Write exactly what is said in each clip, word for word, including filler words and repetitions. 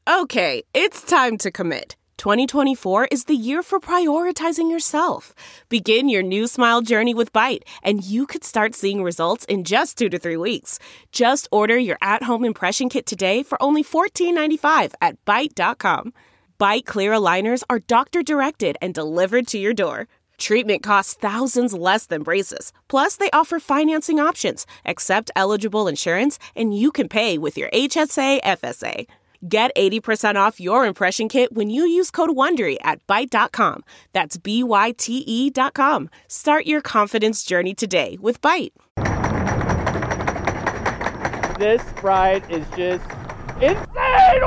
Okay, it's time to commit. twenty twenty-four is the year for prioritizing yourself. Begin your new smile journey with Byte, and you could start seeing results in just two to three weeks. Just order your at-home impression kit today for only fourteen ninety-five at byte dot com. Byte clear aligners are doctor-directed and delivered to your door. Treatment costs thousands less than braces. Plus, they offer financing options, accept eligible insurance, and you can pay with your H S A F S A. Get eighty percent off your impression kit when you use code WONDERY at byte dot com. That's B Y T E dot com. Start your confidence journey today with Byte. This ride is just insane!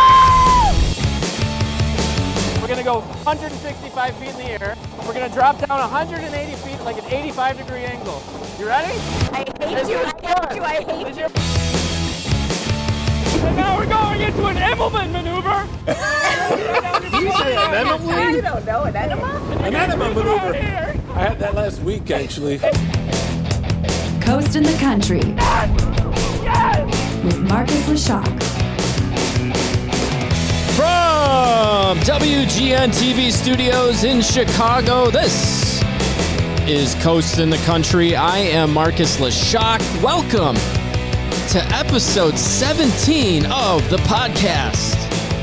We're going to go one hundred sixty-five feet in the air. We're going to drop down one hundred eighty feet like an eighty-five degree angle. You ready? I hate you, I hate you, I hate you. And now we're going into an Immelman maneuver. Did you say an enema? I don't know, an enema? An enema maneuver. I had that last week, actually. Coast in the Country. Yes! Yes! With Marcus Leshock. From W G N T V studios in Chicago, this is Coast in the Country. I am Marcus Leshock. Welcome to episode seventeen of the podcast.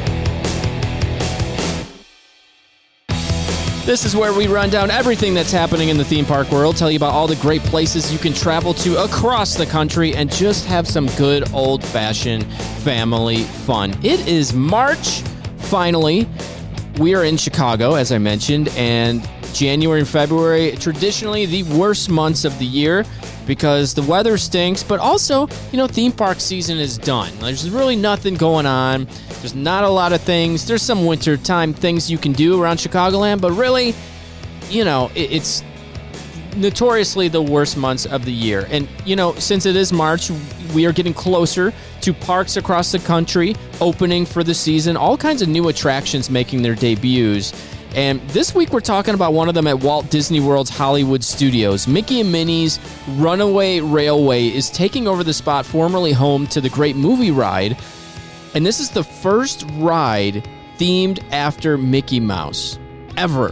This is where we run down everything that's happening in the theme park world, tell you about all the great places you can travel to across the country, and just have some good old-fashioned family fun. It is March, finally. We are in Chicago, as I mentioned, and January and February, traditionally the worst months of the year because the weather stinks, but also, you know, theme park season is done. There's really nothing going on. There's not a lot of things. There's some wintertime things you can do around Chicagoland, but really, you know, it, it's notoriously the worst months of the year. And, you know, since it is March, we are getting closer to parks across the country opening for the season, all kinds of new attractions making their debuts. And this week we're talking about one of them at Walt Disney World's Hollywood Studios. Mickey and Minnie's Runaway Railway is taking over the spot formerly home to the Great Movie Ride. And this is the first ride themed after Mickey Mouse ever.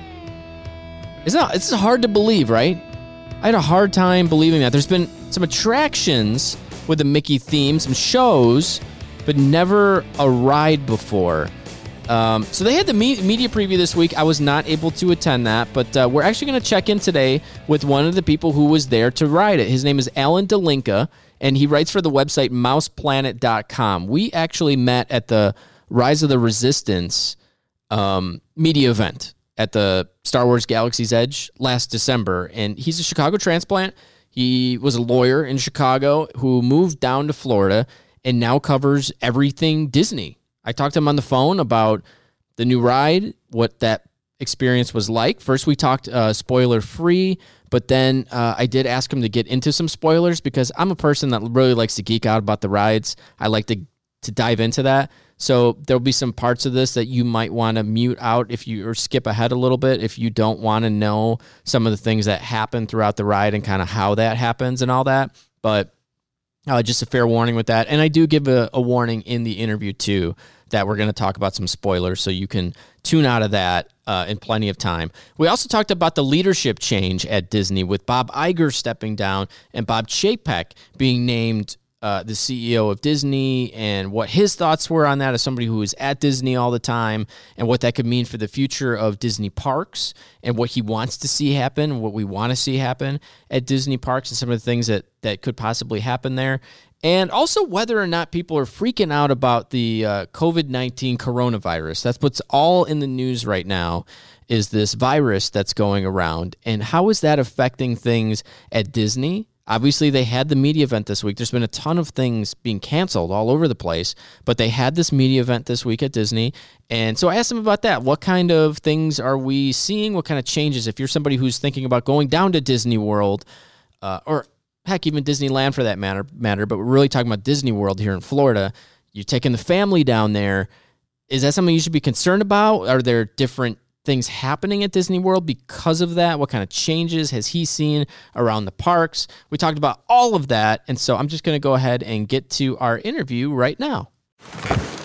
It's not, it's hard to believe, right? I had a hard time believing that. There's been some attractions with a Mickey theme, some shows, but never a ride before. Um, so they had the me- media preview this week. I was not able to attend that, but uh, we're actually going to check in today with one of the people who was there to ride it. His name is Alan Delinka, and he writes for the website mouse planet dot com. We actually met at the Rise of the Resistance um, media event at the Star Wars Galaxy's Edge last December, and he's a Chicago transplant. He was a lawyer in Chicago who moved down to Florida and now covers everything Disney. I talked to him on the phone about the new ride, what that experience was like. First, we talked uh, spoiler-free, but then uh, I did ask him to get into some spoilers because I'm a person that really likes to geek out about the rides. I like to to dive into that. So there'll be some parts of this that you might want to mute out if you or skip ahead a little bit if you don't want to know some of the things that happen throughout the ride and kind of how that happens and all that. But Uh, just a fair warning with that. And I do give a, a warning in the interview, too, that we're going to talk about some spoilers, so you can tune out of that uh, in plenty of time. We also talked about the leadership change at Disney with Bob Iger stepping down and Bob Chapek being named uh, the C E O of Disney, and what his thoughts were on that as somebody who is at Disney all the time, and what that could mean for the future of Disney parks, and what he wants to see happen, what we want to see happen at Disney parks, and some of the things that, that could possibly happen there. And also whether or not people are freaking out about the uh, covid nineteen coronavirus. That's what's all in the news right now, is this virus that's going around. And how is that affecting things at Disney? Obviously, they had the media event this week. There's been a ton of things being canceled all over the place, but they had this media event this week at Disney. And so I asked them about that. What kind of things are we seeing? What kind of changes? If you're somebody who's thinking about going down to Disney World, uh, or heck, even Disneyland for that matter, matter, but we're really talking about Disney World here in Florida. You're taking the family down there. Is that something you should be concerned about? Are there different things happening at Disney World because of that? What kind of changes has he seen around the parks? We talked about all of that, and so I'm just going to go ahead and get to our interview right now.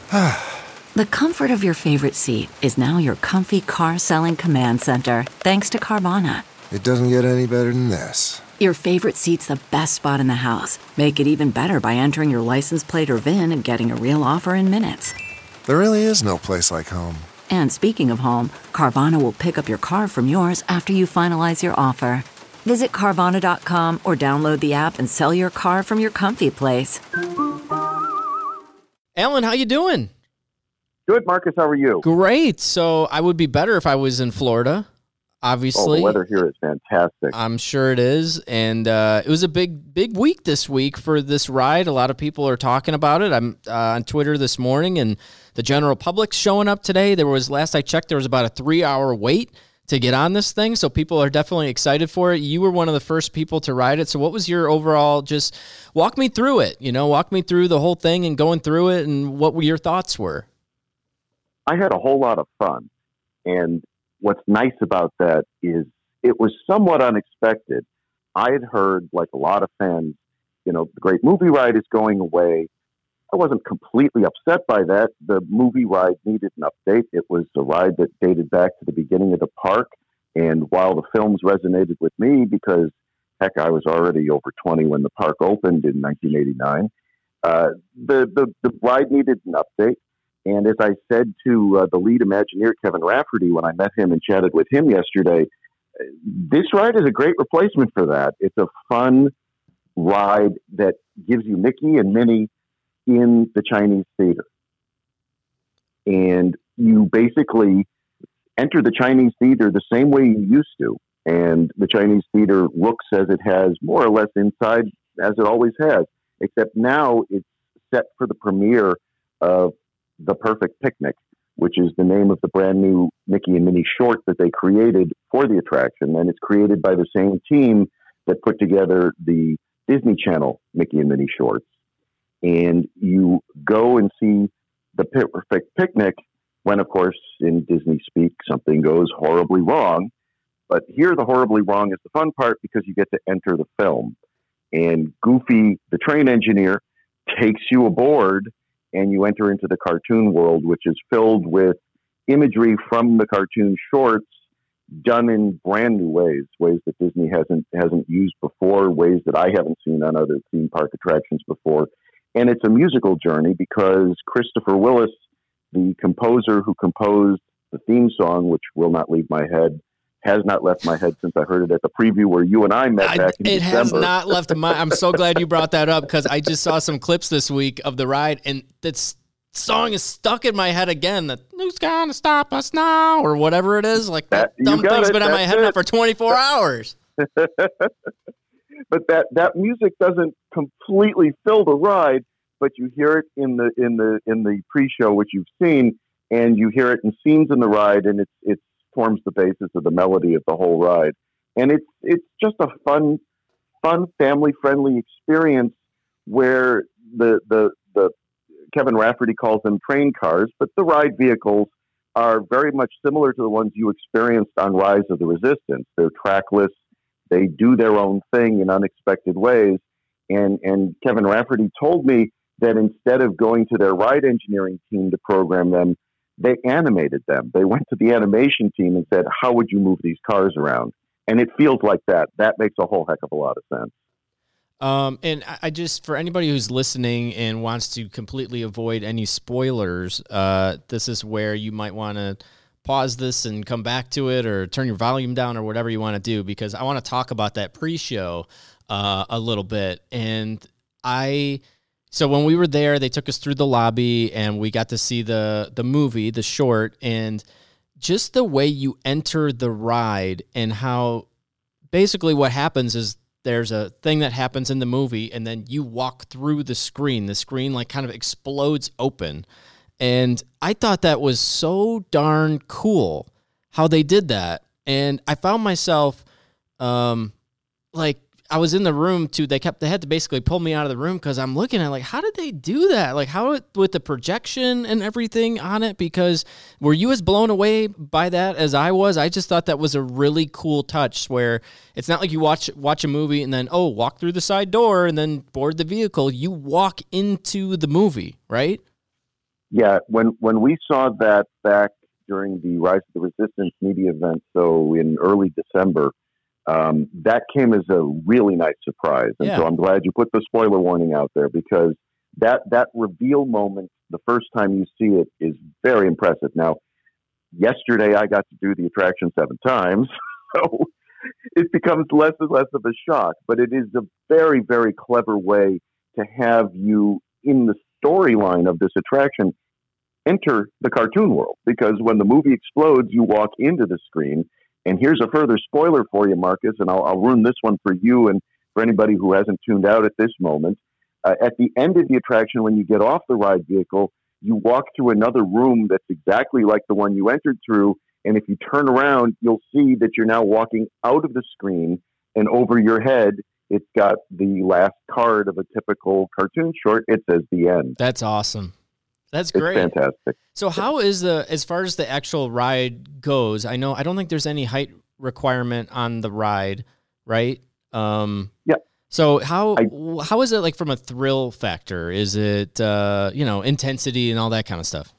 The comfort of your favorite seat is now your comfy car selling command center, thanks to Carvana. It doesn't get any better than this. Your favorite seat's the best spot in the house. Make it even better by entering your license plate or V I N and getting a real offer in minutes. There really is no place like home. And speaking of home, Carvana will pick up your car from yours after you finalize your offer. Visit Carvana dot com or download the app and sell your car from your comfy place. Alan, how you doing? Good, Marcus. How are you? Great. So I would be better if I was in Florida, obviously. Oh, the weather here is fantastic. I'm sure it is. And uh, it was a big, big week this week for this ride. A lot of people are talking about it. I'm uh, on Twitter this morning, and the general public's showing up today. There was, last I checked, there was about a three-hour wait to get on this thing, so people are definitely excited for it. You were one of the first people to ride it, so what was your overall, just walk me through it, you know, walk me through the whole thing and going through it, and what your thoughts were. I had a whole lot of fun, and what's nice about that is it was somewhat unexpected. I had heard, like a lot of fans, you know, the Great Movie Ride is going away. I wasn't completely upset by that. The movie ride needed an update. It was a ride that dated back to the beginning of the park, and while the films resonated with me because, heck, I was already over twenty when the park opened in nineteen eighty-nine, uh, the, the, the ride needed an update. And as I said to uh, the lead Imagineer, Kevin Rafferty, when I met him and chatted with him yesterday, this ride is a great replacement for that. It's a fun ride that gives you Mickey and Minnie in the Chinese theater. And you basically enter the Chinese theater the same way you used to. And the Chinese theater looks as it has more or less inside as it always has, except now it's set for the premiere of The Perfect Picnic, which is the name of the brand new Mickey and Minnie short that they created for the attraction. And it's created by the same team that put together the Disney Channel Mickey and Minnie shorts. And you go and see The Perfect Picnic when, of course, in Disney speak, something goes horribly wrong. But here, the horribly wrong is the fun part because you get to enter the film. And Goofy, the train engineer, takes you aboard and you enter into the cartoon world, which is filled with imagery from the cartoon shorts done in brand new ways, ways that Disney hasn't hasn't used before, ways that I haven't seen on other theme park attractions before. And it's a musical journey because Christopher Willis, the composer who composed the theme song, which will not leave my head, has not left my head since I heard it at the preview where you and I met I, back in it December. It has not left my... I'm so glad you brought that up because I just saw some clips this week of the ride, and that song is stuck in my head again. That "Who's Gonna Stop Us Now?" or whatever it is. Like that, that dumb thing's it. been in my head now for twenty-four hours. But that, that music doesn't completely fill the ride, but you hear it in the in the in the pre-show, which you've seen, and you hear it in scenes in the ride, and it's it's forms the basis of the melody of the whole ride. And it's it's just a fun, fun, family-friendly experience where the, the, the Kevin Rafferty calls them train cars, but the ride vehicles are very much similar to the ones you experienced on Rise of the Resistance. They're trackless. They do their own thing in unexpected ways. And, and Kevin Rafferty told me that instead of going to their ride engineering team to program them, they animated them. They went to the animation team and said, how would you move these cars around? And it feels like that. That makes a whole heck of a lot of sense. Um, and I just, for anybody who's listening and wants to completely avoid any spoilers, uh, this is where you might want to pause this and come back to it or turn your volume down or whatever you want to do, because I want to talk about that pre-show uh, a little bit. And I... So when we were there, they took us through the lobby and we got to see the the movie, the short, and just the way you enter the ride and how basically what happens is there's a thing that happens in the movie and then you walk through the screen. The screen like kind of explodes open. And I thought that was so darn cool how they did that. And I found myself um, like, I was in the room too. They kept, they had to basically pull me out of the room because I'm looking at like, how did they do that? Like how it, with the projection and everything on it, because were you as blown away by that as I was? I just thought that was a really cool touch where it's not like you watch, watch a movie and then, oh, walk through the side door and then board the vehicle. You walk into the movie, right? Yeah, when when we saw that back during the Rise of the Resistance media event, so in early December, um, that came as a really nice surprise. And Yeah. so I'm glad you put the spoiler warning out there, because that that reveal moment, the first time you see it, is very impressive. Now, yesterday I got to do the attraction seven times, so it becomes less and less of a shock. But it is a very, very clever way to have you in the storyline of this attraction enter the cartoon world, because when the movie explodes, you walk into the screen. And here's a further spoiler for you, Marcus, and I'll, I'll ruin this one for you and for anybody who hasn't tuned out at this moment. Uh, at the end of the attraction, when you get off the ride vehicle, you walk through another room that's exactly like the one you entered through. And if you turn around, you'll see that you're now walking out of the screen, and over your head, it's got the last card of a typical cartoon short. It says the end. That's awesome. That's It's great. fantastic. So how is the, as far as the actual ride goes, I know, I don't think there's any height requirement on the ride, right? Um, yeah. So how, I, how is it like from a thrill factor? Is it, uh, you know, intensity and all that kind of stuff?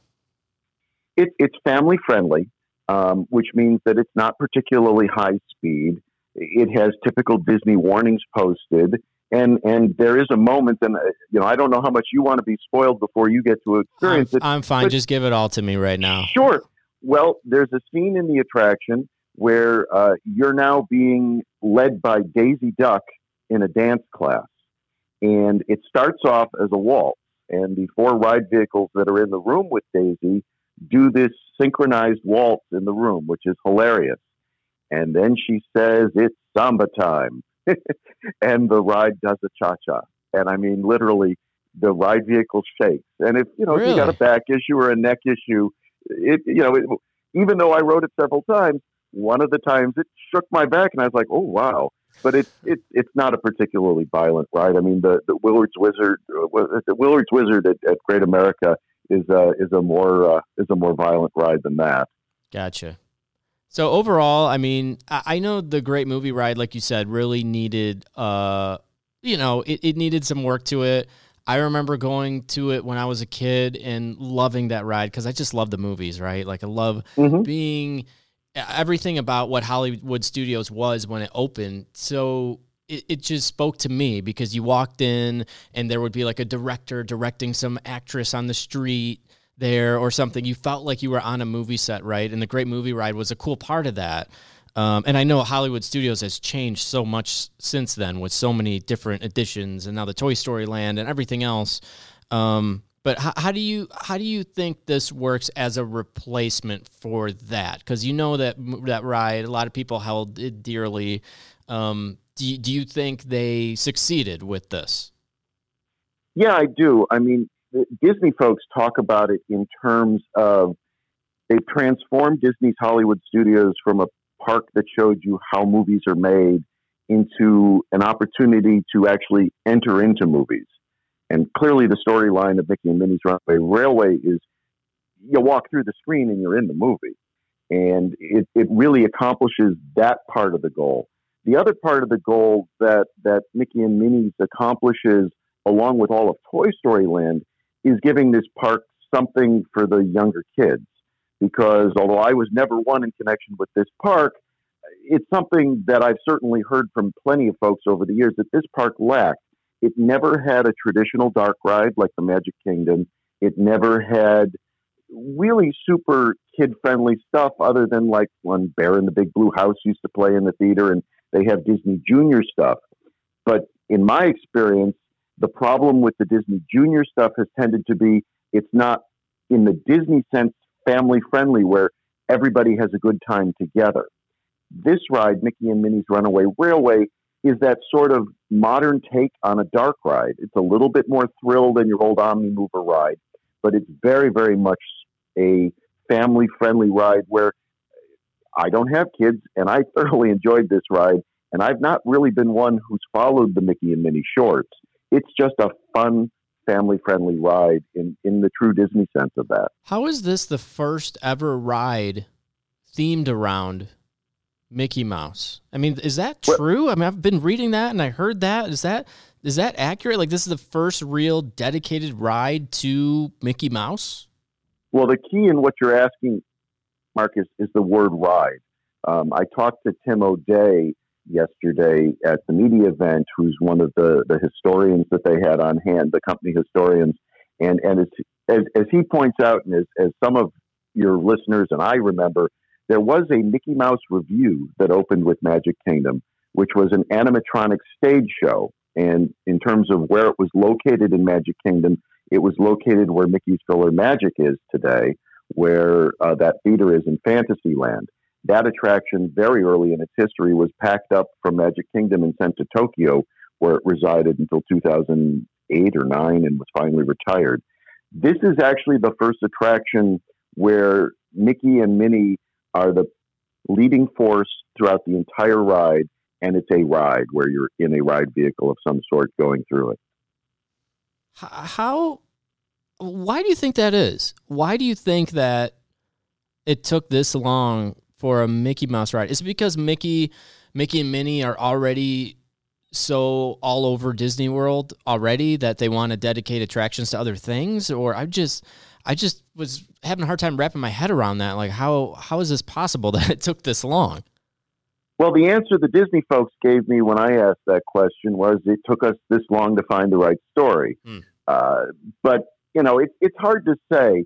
It, it's family friendly, um, which means that it's not particularly high speed. It has typical Disney warnings posted. And and there is a moment, and uh, you know, I don't know how much you want to be spoiled before you get to experience I'm, it. I'm fine. Just give it all to me right now. Sure. Well, there's a scene in the attraction where uh, you're now being led by Daisy Duck in a dance class. And it starts off as a waltz. And the four ride vehicles that are in the room with Daisy do this synchronized waltz in the room, which is hilarious. And then she says, "It's samba time." And the ride does a cha-cha. And I mean, literally, the ride vehicle shakes. And if, you know, Really? if you got a back issue or a neck issue, it, you know, it, even though I rode it several times, one of the times it shook my back and I was like, oh, wow. But it's, it's, it's not a particularly violent ride. I mean, the, the Willard's Wizard, uh, the Willard's Wizard at, at Great America is a, is a more, uh, is a more violent ride than that. Gotcha. So overall, I mean, I I know the Great Movie Ride, like you said, really needed, uh, you know, it, it needed some work to it. I remember going to it when I was a kid and loving that ride because I just love the movies, right? Like I love Mhm. being everything about what Hollywood Studios was when it opened. So it, it just spoke to me because you walked in and there would be like a director directing some actress on the street there or something. You felt like you were on a movie set, right? And the Great Movie Ride was a cool part of that. Um, and I know Hollywood Studios has changed so much since then with so many different additions and now the Toy Story Land and everything else. Um, but how, how do you how do you think this works as a replacement for that? Because you know that that ride, a lot of people held it dearly. Um, do you, do you think they succeeded with this? Yeah, I do. I mean, Disney folks talk about it in terms of they've transformed Disney's Hollywood Studios from a park that showed you how movies are made into an opportunity to actually enter into movies. And clearly the storyline of Mickey and Minnie's Runaway Railway is you walk through the screen and you're in the movie. And it, it really accomplishes that part of the goal. The other part of the goal that, that Mickey and Minnie's accomplishes along with all of Toy Story Land is giving this park something for the younger kids. Because although I was never one in connection with this park, it's something that I've certainly heard from plenty of folks over the years that this park lacked. It never had a traditional dark ride like the Magic Kingdom. It never had really super kid-friendly stuff other than like when Bear in the Big Blue House used to play in the theater, and they have Disney Junior stuff. But in my experience, the problem with the Disney Junior stuff has tended to be it's not, in the Disney sense, family-friendly where everybody has a good time together. This ride, Mickey and Minnie's Runaway Railway, is that sort of modern take on a dark ride. It's a little bit more thrill than your old Omni Mover ride, but it's very, very much a family-friendly ride where I don't have kids, and I thoroughly enjoyed this ride, and I've not really been one who's followed the Mickey and Minnie shorts. It's just a fun, family-friendly ride in, in the true Disney sense of that. How is this the first ever ride themed around Mickey Mouse? I mean, is that true? I mean, I've been reading that and I heard that. Is that is that accurate? Like, this is the first real dedicated ride to Mickey Mouse? Well, the key in what you're asking, Marcus, is the word ride. Um, I talked to Tim O'Day yesterday at the media event, who's one of the, the historians that they had on hand, the company historians. And, and as, as, as he points out, and as, as some of your listeners and I remember, there was a Mickey Mouse Revue that opened with Magic Kingdom, which was an animatronic stage show. And in terms of where it was located in Magic Kingdom, it was located where Mickey's PhilharMagic is today, where uh, that theater is in Fantasyland. That attraction, very early in its history, was packed up from Magic Kingdom and sent to Tokyo, where it resided until two thousand eight or nine and was finally retired. This is actually the first attraction where Mickey and Minnie are the leading force throughout the entire ride, and it's a ride where you're in a ride vehicle of some sort going through it. How, why do you think that is? Why do you think that it took this long for a Mickey Mouse ride? Is it because Mickey, Mickey and Minnie are already so all over Disney World already that they want to dedicate attractions to other things? Or I just, I just was having a hard time wrapping my head around that. Like, how, how is this possible that it took this long? Well, the answer the Disney folks gave me when I asked that question was it took us this long to find the right story. Hmm. Uh, but, you know, it, it's hard to say.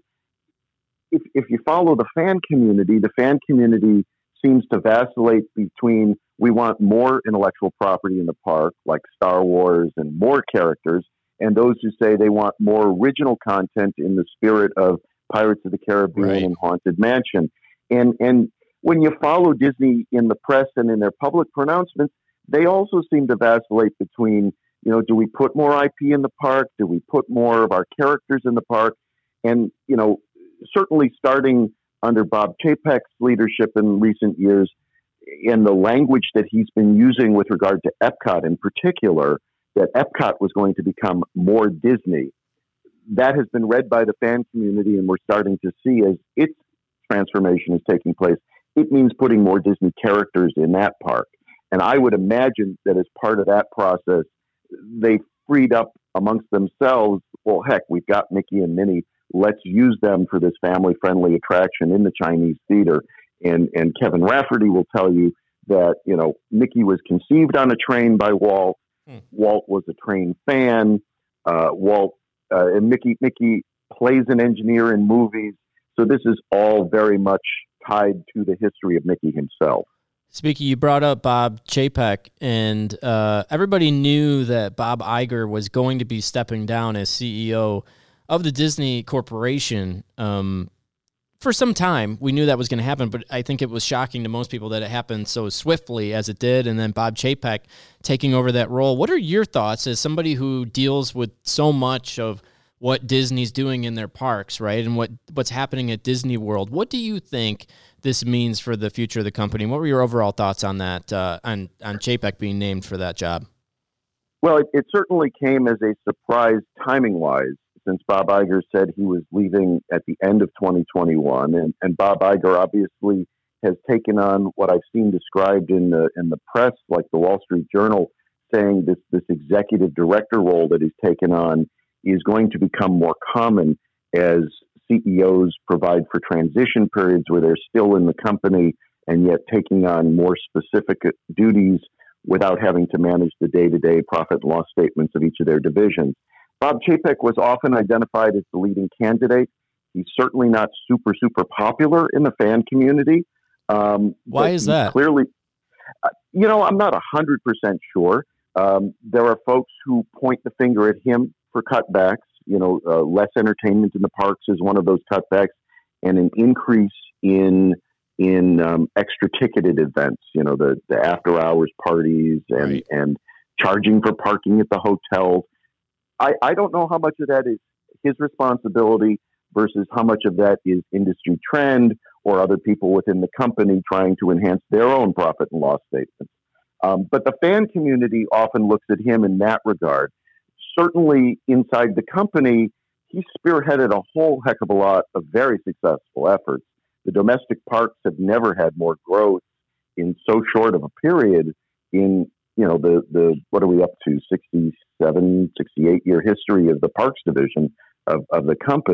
If, if you follow the fan community, the fan community seems to vacillate between we want more intellectual property in the park, like Star Wars and more characters, and those who say they want more original content in the spirit of Pirates of the Caribbean right. and Haunted Mansion. And, and when you follow Disney in the press and in their public pronouncements, they also seem to vacillate between, you know, do we put more I P in the park? Do we put more of our characters in the park? And, you know, certainly starting under Bob Chapek's leadership in recent years, in the language that he's been using with regard to Epcot in particular, that Epcot was going to become more Disney. That has been read by the fan community, and we're starting to see as its transformation is taking place, it means putting more Disney characters in that park. And I would imagine that as part of that process, they freed up amongst themselves, well, heck, we've got Mickey and Minnie. Let's use them for this family-friendly attraction in the Chinese theater. And and Kevin Rafferty will tell you that, you know, Mickey was conceived on a train by Walt. Hmm. Walt was a train fan. Uh, Walt uh, and Mickey Mickey plays an engineer in movies. So this is all very much tied to the history of Mickey himself. Speaking, you brought up Bob Chapek, and uh, everybody knew that Bob Iger was going to be stepping down as C E O of the Disney Corporation. Um, for some time, we knew that was going to happen, but I think it was shocking to most people that it happened so swiftly as it did, and then Bob Chapek taking over that role. What are your thoughts as somebody who deals with so much of what Disney's doing in their parks, right, and what what's happening at Disney World? What do you think this means for the future of the company? What were your overall thoughts on that, uh, on, on Chapek being named for that job? Well, it, it certainly came as a surprise timing-wise, since Bob Iger said he was leaving at the end of twenty twenty-one. And, and Bob Iger obviously has taken on what I've seen described in the in the press, like the Wall Street Journal, saying this, this executive director role that he's taken on is going to become more common as C E Os provide for transition periods where they're still in the company and yet taking on more specific duties without having to manage the day-to-day profit and loss statements of each of their divisions. Bob Chapek was often identified as the leading candidate. He's certainly not super, super popular in the fan community. Um, Why is that? Clearly, uh, you know, I'm not one hundred percent sure. Um, there are folks who point the finger at him for cutbacks. You know, uh, less entertainment in the parks is one of those cutbacks, and an increase in in um, extra ticketed events. You know, the, the after hours parties and right. and charging for parking at the hotels. I, I don't know how much of that is his responsibility versus how much of that is industry trend or other people within the company trying to enhance their own profit and loss statements. Um, but the fan community often looks at him in that regard. Certainly inside the company, he spearheaded a whole heck of a lot of very successful efforts. The domestic parks have never had more growth in so short of a period in, you know, the, the what are we up to, sixty-seven, sixty-eight year history of the parks division of, of the company.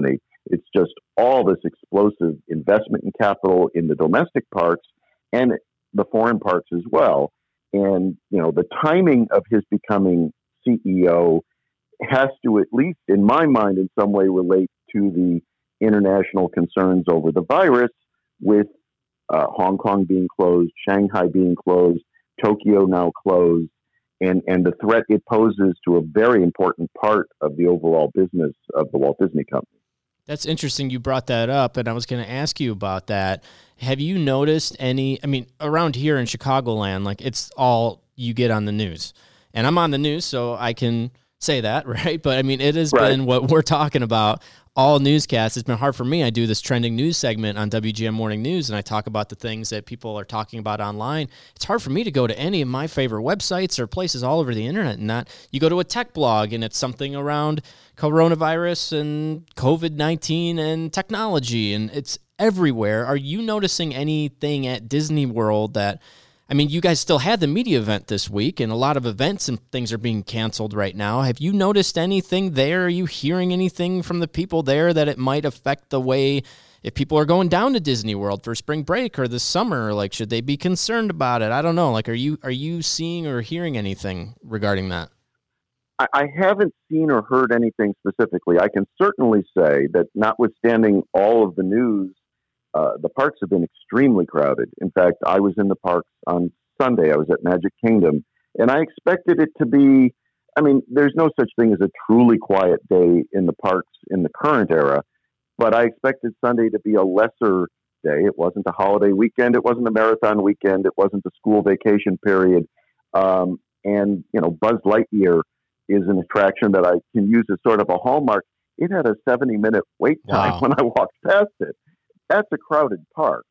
It's just all this explosive investment in capital in the domestic parks and the foreign parks as well. And, you know, the timing of his becoming C E O has to, at least in my mind, in some way relate to the international concerns over the virus, with uh, Hong Kong being closed, Shanghai being closed, Tokyo now closed, and, and the threat it poses to a very important part of the overall business of the Walt Disney Company. That's interesting you brought that up, and I was going to ask you about that. Have you noticed any, I mean, around here in Chicagoland, like it's all you get on the news. And I'm on the news, so I can say that, right? But I mean, it has right. been what we're talking about, all newscasts. It's been hard for me. I do this trending news segment on W G N Morning News, and I talk about the things that people are talking about online. It's hard for me to go to any of my favorite websites or places all over the internet and not, you go to a tech blog and it's something around coronavirus and COVID nineteen and technology, and it's everywhere. Are you noticing anything at Disney World that, I mean, you guys still had the media event this week, and a lot of events and things are being canceled right now. Have you noticed anything there? Are you hearing anything from the people there that it might affect the way, if people are going down to Disney World for spring break or this summer, like, should they be concerned about it? I don't know. Like, are you are you seeing or hearing anything regarding that? I, I haven't seen or heard anything specifically. I can certainly say that notwithstanding all of the news, Uh, the parks have been extremely crowded. In fact, I was in the parks on Sunday. I was at Magic Kingdom, and I expected it to be, I mean, there's no such thing as a truly quiet day in the parks in the current era, but I expected Sunday to be a lesser day. It wasn't a holiday weekend. It wasn't a marathon weekend. It wasn't a school vacation period. Um, and, you know, Buzz Lightyear is an attraction that I can use as sort of a hallmark. It had a seventy-minute wait time wow. when I walked past it. That's a crowded park.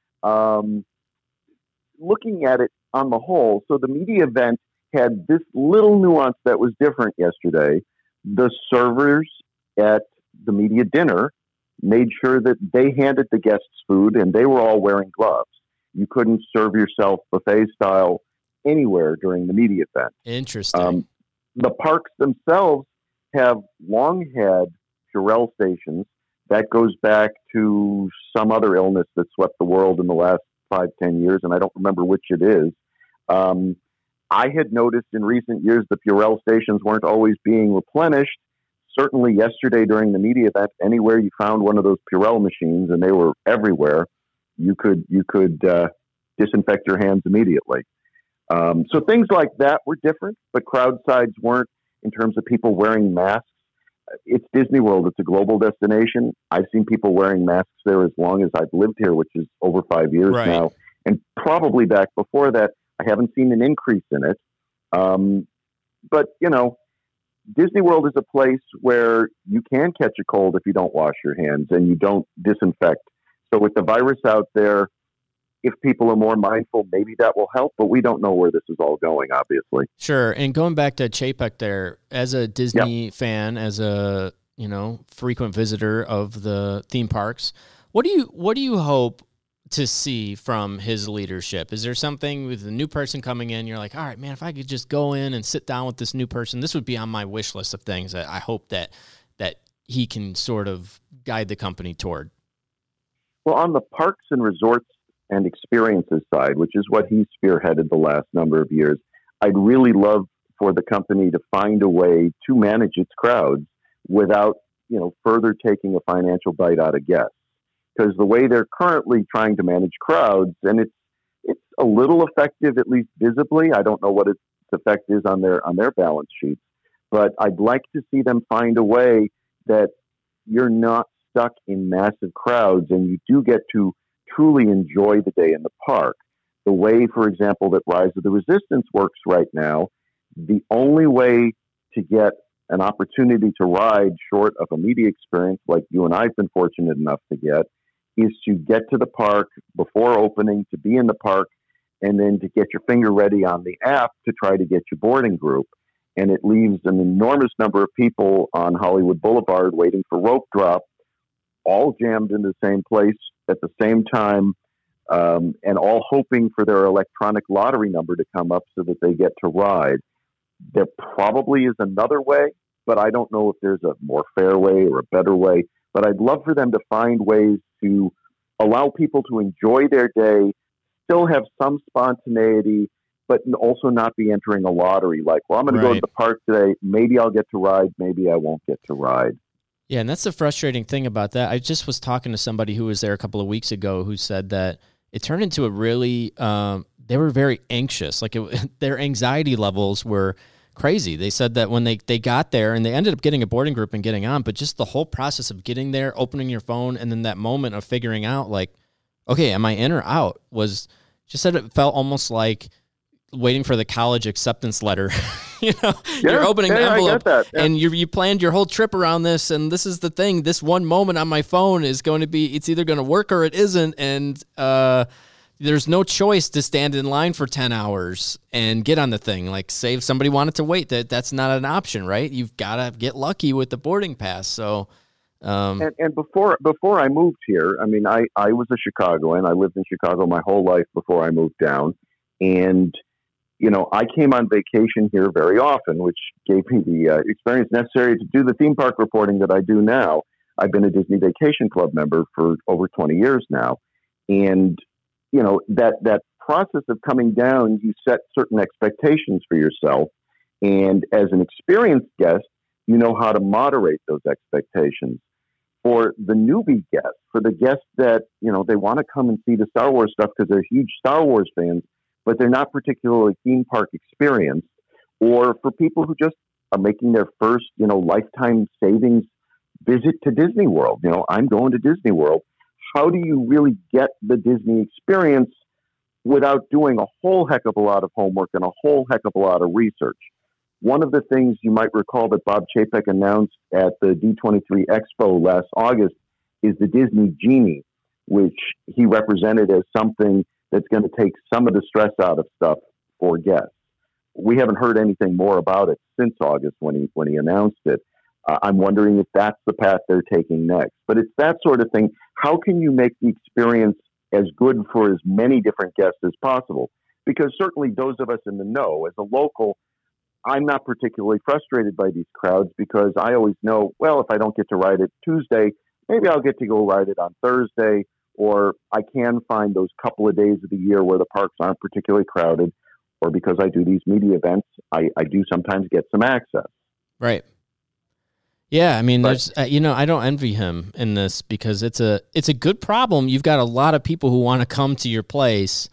Um, looking at it on the whole, so the media event had this little nuance that was different yesterday. The servers at the media dinner made sure that they handed the guests food, and they were all wearing gloves. You couldn't serve yourself buffet style anywhere during the media event. Interesting. Um, the parks themselves have long had Purell stations. That goes back to some other illness that swept the world in the last five, ten years, and I don't remember which it is. Um, I had noticed in recent years the Purell stations weren't always being replenished. Certainly yesterday during the media event, anywhere you found one of those Purell machines, and they were everywhere, you could you could uh, disinfect your hands immediately. Um, so things like that were different, but crowd sides weren't in terms of people wearing masks. It's Disney World. It's a global destination. I've seen people wearing masks there as long as I've lived here, which is over five years right. now. And probably back before that, I haven't seen an increase in it. Um, but, you know, Disney World is a place where you can catch a cold if you don't wash your hands and you don't disinfect. So with the virus out there, if people are more mindful, maybe that will help, but we don't know where this is all going, obviously. Sure. And going back to Chapek there, as a Disney yep. fan, as a, you know, frequent visitor of the theme parks, what do you what do you hope to see from his leadership? Is there something with a new person coming in, you're like, all right, man, if I could just go in and sit down with this new person, this would be on my wish list of things that I hope that that he can sort of guide the company toward? Well, on the parks and resorts and experiences side, which is what he's spearheaded the last number of years, I'd really love for the company to find a way to manage its crowds without, you know, further taking a financial bite out of guests. Because the way they're currently trying to manage crowds, and it's it's a little effective, at least visibly. I don't know what its effect is on their on their balance sheets, but I'd like to see them find a way that you're not stuck in massive crowds and you do get to truly enjoy the day in the park. The way, for example, that Rise of the Resistance works right now, the only way to get an opportunity to ride short of a media experience like you and I've been fortunate enough to get is to get to the park before opening, to be in the park, and then to get your finger ready on the app to try to get your boarding group. And it leaves an enormous number of people on Hollywood Boulevard waiting for rope drop, all jammed in the same place at the same time, um, and all hoping for their electronic lottery number to come up so that they get to ride. There probably is another way, but I don't know if there's a more fair way or a better way. but I'd love for them to find ways to allow people to enjoy their day, still have some spontaneity, but also not be entering a lottery. Like, well, I'm going Right. to go to the park today. Maybe I'll get to ride. Maybe I won't get to ride. Yeah, and that's the frustrating thing about that. I just was talking to somebody who was there a couple of weeks ago who said that it turned into a really, um, they were very anxious. Like it, their anxiety levels were crazy. They said that when they, they got there and they ended up getting a boarding group and getting on, but just the whole process of getting there, opening your phone, and then that moment of figuring out like, okay, am I in or out, was just said it felt almost like waiting for the college acceptance letter. you know, Yeah, you're opening yeah, the I get envelope that, yeah. and you you planned your whole trip around this, and this is the thing. This one moment on my phone is going to be, it's either going to work or it isn't, and uh, there's no choice to stand in line for ten hours and get on the thing. Like, say if somebody wanted to wait, that that's not an option, right? You've got to get lucky with the boarding pass. So, um, And, and before before I moved here, I mean, I, I was a Chicagoan. I lived in Chicago my whole life before I moved down. And, you know, I came on vacation here very often, which gave me the uh, experience necessary to do the theme park reporting that I do now. I've been a Disney Vacation Club member for over twenty years now. And, you know, that, that process of coming down, you set certain expectations for yourself. And as an experienced guest, you know how to moderate those expectations. For the newbie guests, for the guests that, you know, they want to come and see the Star Wars stuff because they're huge Star Wars fans, but they're not particularly theme park experienced, or for people who just are making their first, you know, lifetime savings visit to Disney World. You know, I'm going to Disney World. How do you really get the Disney experience without doing a whole heck of a lot of homework and a whole heck of a lot of research? One of the things you might recall that Bob Chapek announced at the D twenty-three Expo last August is the Disney Genie, which he represented as something that's going to take some of the stress out of stuff for guests. We haven't heard anything more about it since August when he when he announced it. Uh, I'm wondering if that's the path they're taking next. But it's that sort of thing. How can you make the experience as good for as many different guests as possible? Because certainly those of us in the know, as a local, I'm not particularly frustrated by these crowds because I always know, well, if I don't get to ride it Tuesday, maybe I'll get to go ride it on Thursday, or I can find those couple of days of the year where the parks aren't particularly crowded, or because I do these media events, I, I do sometimes get some access. right. Yeah, I mean, But- there's, uh, you know, I don't envy him in this because it's a it's a good problem. You've got a lot of people who want to come to your place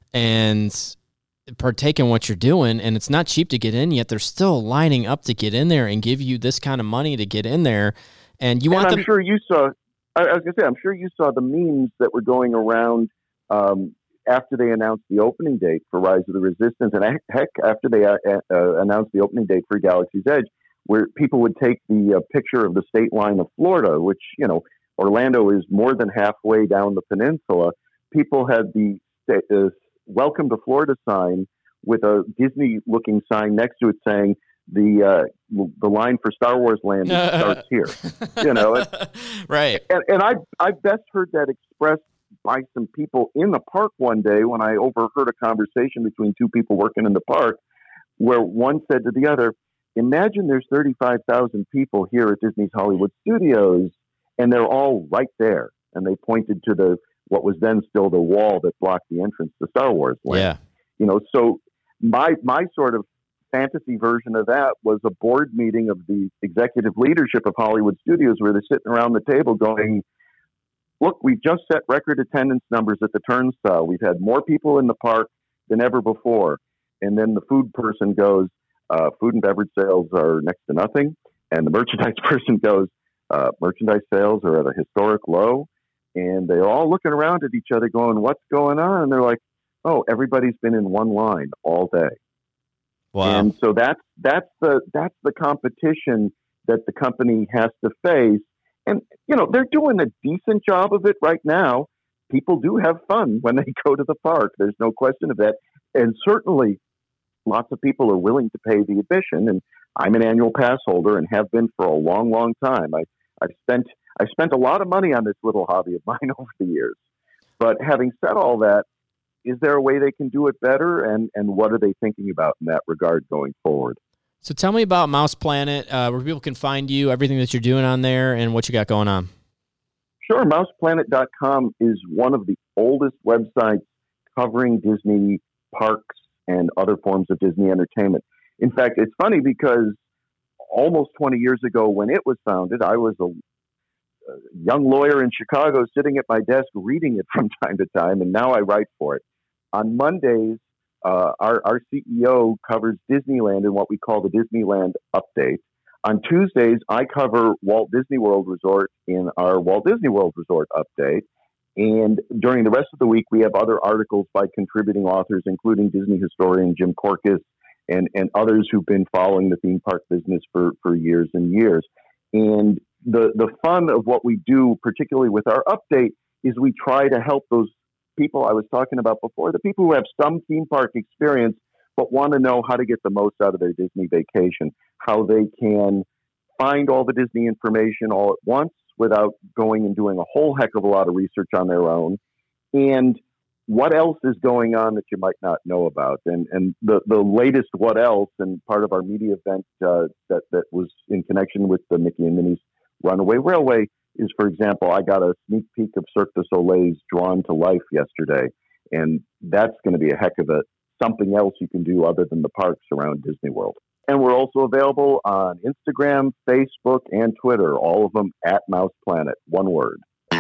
and partake in what you're doing, and it's not cheap to get in, yet they're still lining up to get in there and give you this kind of money to get in there, and you And want I'm them. sure you saw, I, I was going to say, I'm sure you saw the memes that were going around um, after they announced the opening date for Rise of the Resistance, and heck, after they uh, uh, announced the opening date for Galaxy's Edge, where people would take the uh, picture of the state line of Florida, which, you know, Orlando is more than halfway down the peninsula. People had the uh, Welcome to Florida sign with a Disney-looking sign next to it saying, the uh, the line for Star Wars Land starts here. You know, it, right. and, and I I best heard that expressed by some people in the park one day when I overheard a conversation between two people working in the park, where one said to the other, "Imagine there's thirty-five thousand people here at Disney's Hollywood Studios, and they're all right there." And they pointed to the what was then still the wall that blocked the entrance to Star Wars Land. Yeah. You know, so my my sort of fantasy version of that was a board meeting of the executive leadership of Hollywood Studios where they're sitting around the table going, look, we've just set record attendance numbers at the turnstile. We've had more people in the park than ever before. And then the food person goes, uh, food and beverage sales are next to nothing. And the merchandise person goes, uh, merchandise sales are at a historic low. And they're all looking around at each other going, what's going on? And they're like, oh, everybody's been in one line all day. Wow. And so that's that's the that's the competition that the company has to face. And you know, they're doing a decent job of it right now. People do have fun when they go to the park. There's no question of that. And certainly lots of people are willing to pay the admission. And I'm an annual pass holder and have been for a long, long time. I, I've spent I've spent a lot of money on this little hobby of mine over the years. But having said all that, is there a way they can do it better? And, and what are they thinking about in that regard going forward? So tell me about Mouse Planet, uh, where people can find you, everything that you're doing on there, and what you got going on. Sure. mouse planet dot com is one of the oldest websites covering Disney parks and other forms of Disney entertainment. In fact, it's funny because almost twenty years ago when it was founded, I was a, a young lawyer in Chicago sitting at my desk reading it from time to time, and now I write for it. On Mondays, uh, our, our C E O covers Disneyland in what we call the Disneyland Update. On Tuesdays, I cover Walt Disney World Resort in our Walt Disney World Resort Update. And during the rest of the week, we have other articles by contributing authors, including Disney historian Jim Korkis and, and others who've been following the theme park business for, for years and years. And the, the fun of what we do, particularly with our update, is we try to help those people I was talking about before, the people who have some theme park experience but want to know how to get the most out of their Disney vacation, how they can find all the Disney information all at once without going and doing a whole heck of a lot of research on their own, and what else is going on that you might not know about. And and the, the latest what else, and part of our media event uh, that, that was in connection with the Mickey and Minnie's Runaway Railway is, for example, I got a sneak peek of Cirque du Soleil's Drawn to Life yesterday, and that's going to be a heck of a something else you can do other than the parks around Disney World. And we're also available on Instagram, Facebook, and Twitter, all of them at Mouse Planet, one word.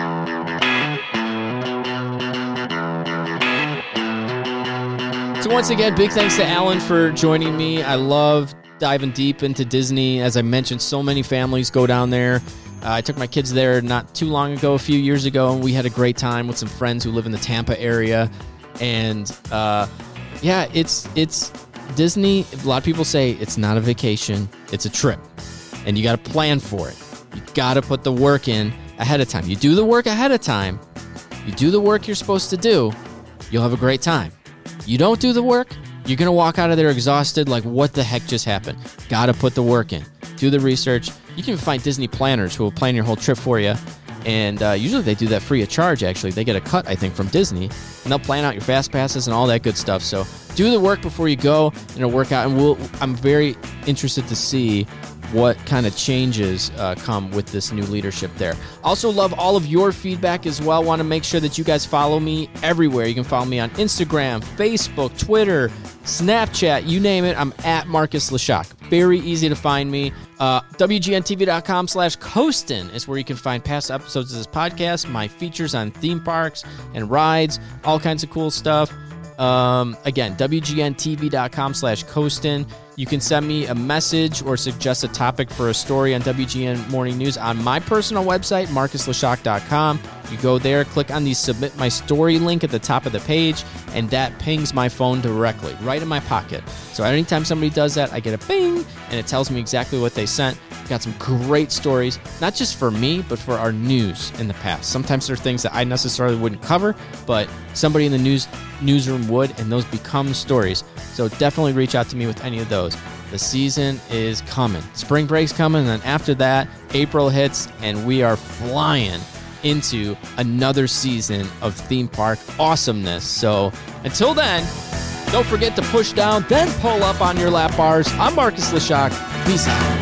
So once again, big thanks to Alan for joining me. I love diving deep into Disney. As I mentioned, so many families go down there. Uh, I took my kids there not too long ago, a few years ago, and we had a great time with some friends who live in the Tampa area. And uh, yeah, it's it's Disney. A lot of people say it's not a vacation, it's a trip. And you got to plan for it. You got to put the work in ahead of time. You do the work ahead of time, you do the work you're supposed to do, you'll have a great time. You don't do the work, you're going to walk out of there exhausted like, what the heck just happened? Got to put the work in. Do the research. You can find Disney planners who will plan your whole trip for you. And uh, usually they do that free of charge, actually. They get a cut, I think, from Disney. And they'll plan out your fast passes and all that good stuff. So do the work before you go, and it'll work out. And we'll, I'm very interested to see what kind of changes uh, come with this new leadership there. Also love all of your feedback as well. Want to make sure that you guys follow me everywhere. You can follow me on Instagram, Facebook, Twitter, Snapchat, you name it. I'm at Marcus Leshock. Very easy to find me. Uh, W G N T V dot com slash Coastin is where you can find past episodes of this podcast, my features on theme parks and rides, all kinds of cool stuff. Um, again, W G N T V dot com slash Coastin. You can send me a message or suggest a topic for a story on W G N Morning News on my personal website, Marcus Leshock dot com. You go there, click on the Submit My Story link at the top of the page, and that pings my phone directly, right in my pocket. So anytime somebody does that, I get a ping, and it tells me exactly what they sent. We've got some great stories, not just for me, but for our news in the past. Sometimes there are things that I necessarily wouldn't cover, but somebody in the news newsroom would, and those become stories. So definitely reach out to me with any of those. The season is coming. Spring break's coming, and then after that, April hits, and we are flying into another season of theme park awesomeness. So until then, don't forget to push down, then pull up on your lap bars. I'm Marcus Leshock. Peace out.